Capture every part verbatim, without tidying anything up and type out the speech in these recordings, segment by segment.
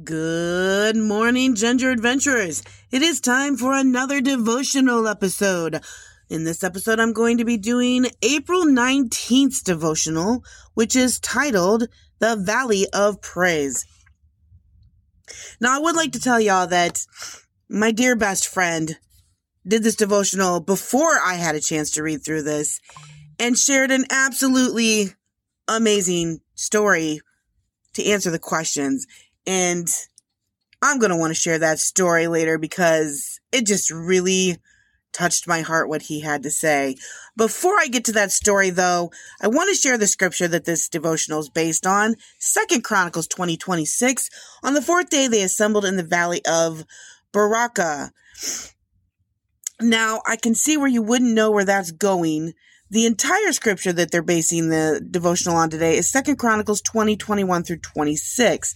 Good morning, Ginger Adventurers. It is time for another devotional episode. In this episode, I'm going to be doing April nineteenth's devotional, which is titled The Valley of Praise. Now, I would like to tell y'all that my dear best friend did this devotional before I had a chance to read through this and shared an absolutely amazing story to answer the questions. And I'm going to want to share that story later because it just really touched my heart what he had to say. Before I get to that story, though, I want to share the scripture that this devotional is based on. Second Chronicles twenty twenty-six. On the fourth day, they assembled in the valley of Berachah. Now, I can see where you wouldn't know where that's going. The entire scripture that they're basing the devotional on today is Second Chronicles twenty, twenty-one through twenty-six.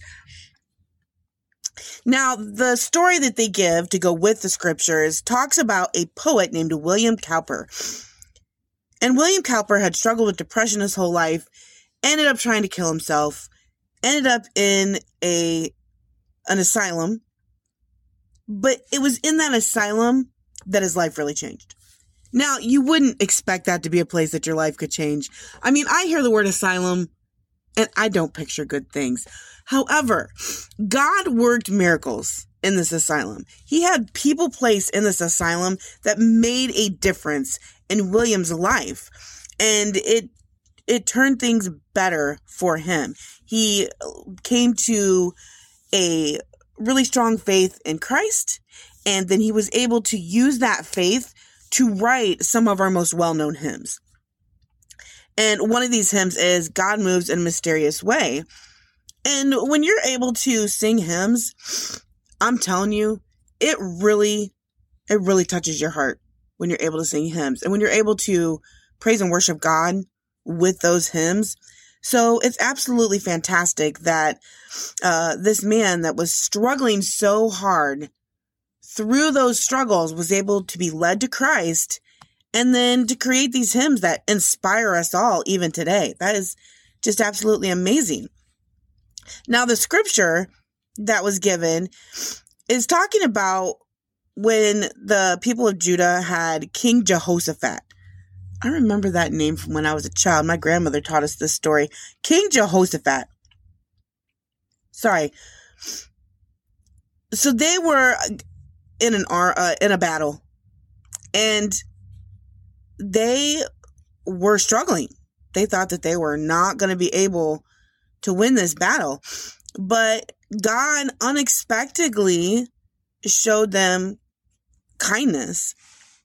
Now, the story that they give to go with the scriptures talks about a poet named William Cowper. And William Cowper had struggled with depression his whole life, ended up trying to kill himself, ended up in a an asylum. But it was in that asylum that his life really changed. Now, you wouldn't expect that to be a place that your life could change. I mean, I hear the word asylum, and I don't picture good things. However, God worked miracles in this asylum. He had people placed in this asylum that made a difference in William's life. And it it turned things better for him. He came to a really strong faith in Christ, and then he was able to use that faith to write some of our most well-known hymns. And one of these hymns is God Moves in a Mysterious Way. And when you're able to sing hymns, I'm telling you, it really, it really touches your heart when you're able to sing hymns and when you're able to praise and worship God with those hymns. So it's absolutely fantastic that uh, this man that was struggling so hard through those struggles was able to be led to Christ and then to create these hymns that inspire us all even today. That is just absolutely amazing. Now, the scripture that was given is talking about when the people of Judah had King Jehoshaphat. I remember that name from when I was a child. My grandmother taught us this story. King Jehoshaphat. Sorry. So they were in an uh, in a battle, and they were struggling. They thought that they were not going to be able to win this battle, but God unexpectedly showed them kindness.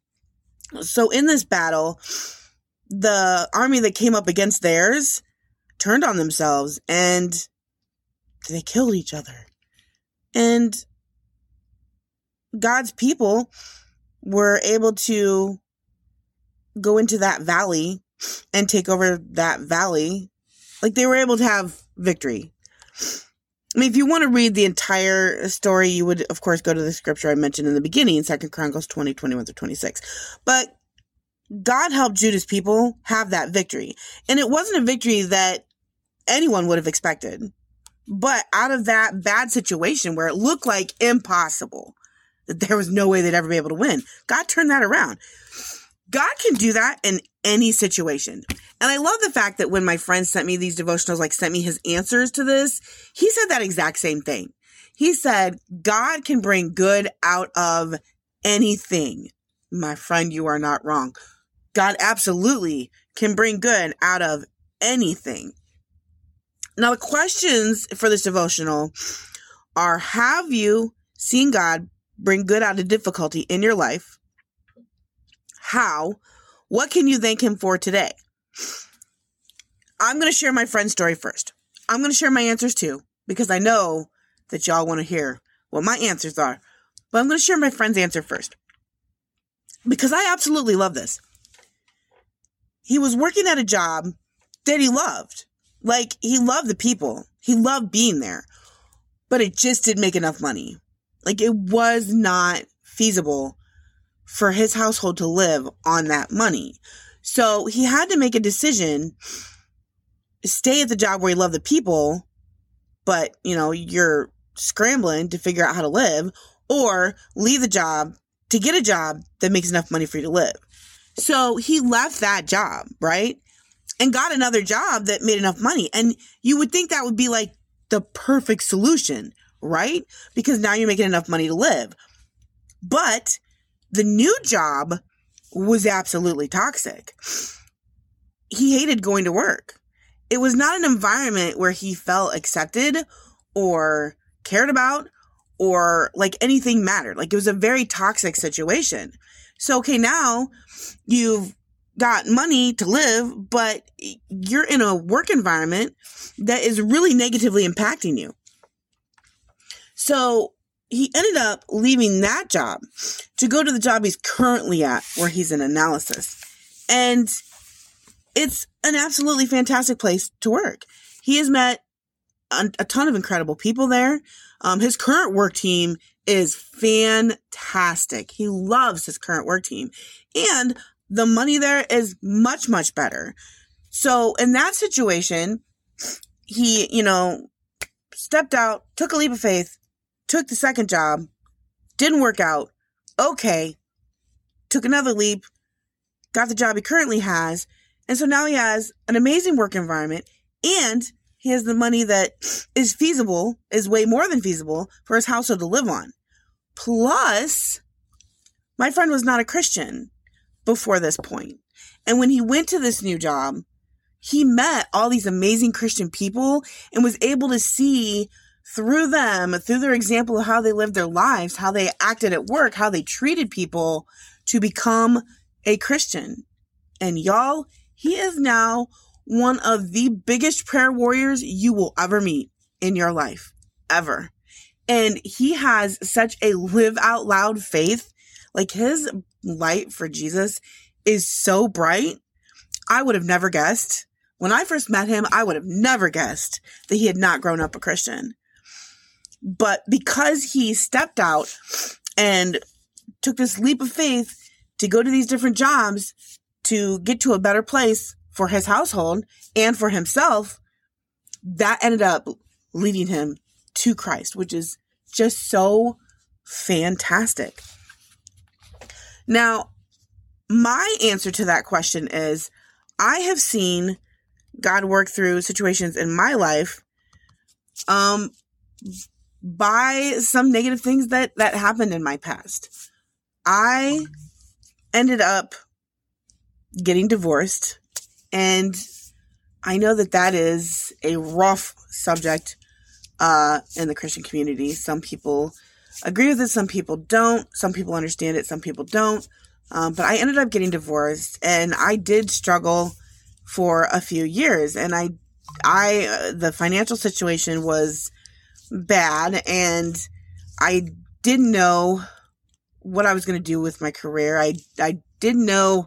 So in this battle, the army that came up against theirs turned on themselves and they killed each other. And God's people were able to go into that valley and take over that valley. Like, they were able to have victory. I mean, if you want to read the entire story, you would, of course, go to the scripture I mentioned in the beginning, Second Chronicles twenty, twenty-one through twenty-six. But God helped Judah's people have that victory. And it wasn't a victory that anyone would have expected. But out of that bad situation where it looked like impossible, that there was no way they'd ever be able to win, God turned that around. God can do that in any situation. And I love the fact that when my friend sent me these devotionals, like sent me his answers to this, he said that exact same thing. He said, God can bring good out of anything. My friend, you are not wrong. God absolutely can bring good out of anything. Now, the questions for this devotional are, have you seen God bring good out of difficulty in your life? How? What can you thank him for today? I'm going to share my friend's story first. I'm going to share my answers too, because I know that y'all want to hear what my answers are. But I'm going to share my friend's answer first, because I absolutely love this. He was working at a job that he loved. Like, he loved the people. He loved being there. But it just didn't make enough money. Like, it was not feasible for his household to live on that money. So he had to make a decision, stay at the job where he loved the people, but, you know, you're scrambling to figure out how to live, or leave the job to get a job that makes enough money for you to live. So he left that job, right? And got another job that made enough money. And you would think that would be like the perfect solution, right? Because now you're making enough money to live. But the new job was absolutely toxic. He hated going to work. It was not an environment where he felt accepted or cared about or like anything mattered. Like it was a very toxic situation. So, okay, now you've got money to live, but you're in a work environment that is really negatively impacting you. So he ended up leaving that job to go to the job he's currently at, where he's in analysis. And it's an absolutely fantastic place to work. He has met a, a ton of incredible people there. Um, his current work team is fantastic. He loves his current work team. And the money there is much, much better. So in that situation, he, you know, stepped out, took a leap of faith, took the second job, didn't work out. Okay. Took another leap, got the job he currently has. And so now he has an amazing work environment, and he has the money that is feasible, is way more than feasible for his household to live on. Plus, my friend was not a Christian before this point. And when he went to this new job, he met all these amazing Christian people and was able to see through them, through their example of how they lived their lives, how they acted at work, how they treated people, to become a Christian. And y'all, he is now one of the biggest prayer warriors you will ever meet in your life, ever. And he has such a live out loud faith. Like, his light for Jesus is so bright. I would have never guessed. When I first met him, I would have never guessed that he had not grown up a Christian. But because he stepped out and took this leap of faith to go to these different jobs to get to a better place for his household and for himself, that ended up leading him to Christ, which is just so fantastic. Now, my answer to that question is, I have seen God work through situations in my life um, by some negative things that, that happened in my past. I ended up getting divorced, and I know that that is a rough subject uh, in the Christian community. Some people agree with it, some people don't. Some people understand it, some people don't. Um, but I ended up getting divorced, and I did struggle for a few years. And I, I, uh, the financial situation was bad, and I didn't know what I was going to do with my career. I, I didn't know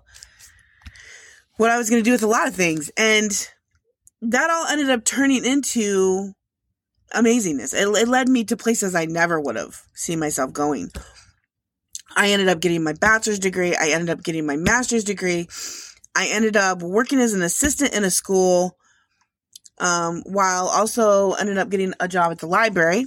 what I was going to do with a lot of things. And that all ended up turning into amazingness. It, it led me to places I never would have seen myself going. I ended up getting my bachelor's degree. I ended up getting my master's degree. I ended up working as an assistant in a school, um, while also ended up getting a job at the library.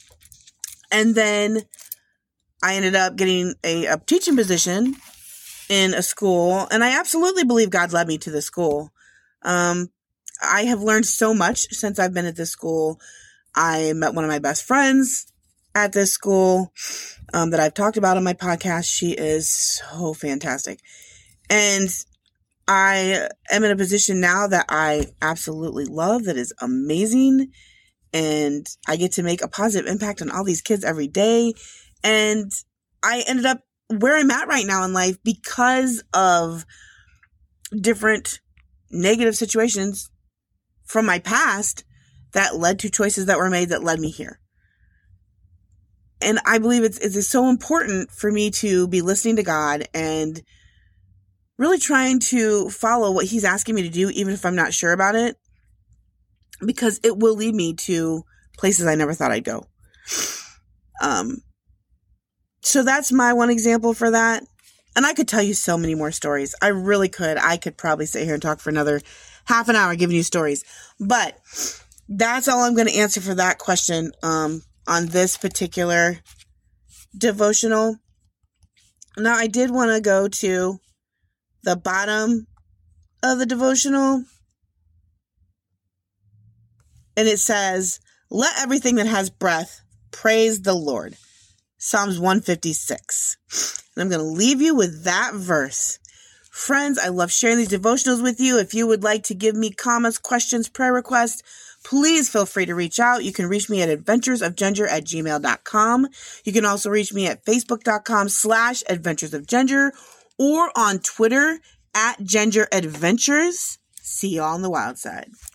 And then I ended up getting a, a teaching position in a school. And I absolutely believe God led me to this school. Um, I have learned so much since I've been at this school. I met one of my best friends at this school um, that I've talked about on my podcast. She is so fantastic. And I am in a position now that I absolutely love, that is amazing. And I get to make a positive impact on all these kids every day. And I ended up where I'm at right now in life because of different negative situations from my past that led to choices that were made that led me here. And I believe it's, it's so important for me to be listening to God and really trying to follow what he's asking me to do, even if I'm not sure about it, because it will lead me to places I never thought I'd go. Um, so that's my one example for that. And I could tell you so many more stories. I really could. I could probably sit here and talk for another half an hour giving you stories. But that's all I'm going to answer for that question. Um, on this particular devotional. Now, I did want to go to the bottom of the devotional, and it says, "Let everything that has breath praise the Lord." Psalms one fifty-six. And I'm going to leave you with that verse. Friends, I love sharing these devotionals with you. If you would like to give me comments, questions, prayer requests, please feel free to reach out. You can reach me at adventures of ginger at gmail dot com. You can also reach me at facebook.com slash adventures of ginger or on Twitter at Ginger Adventures. See you all on the wild side.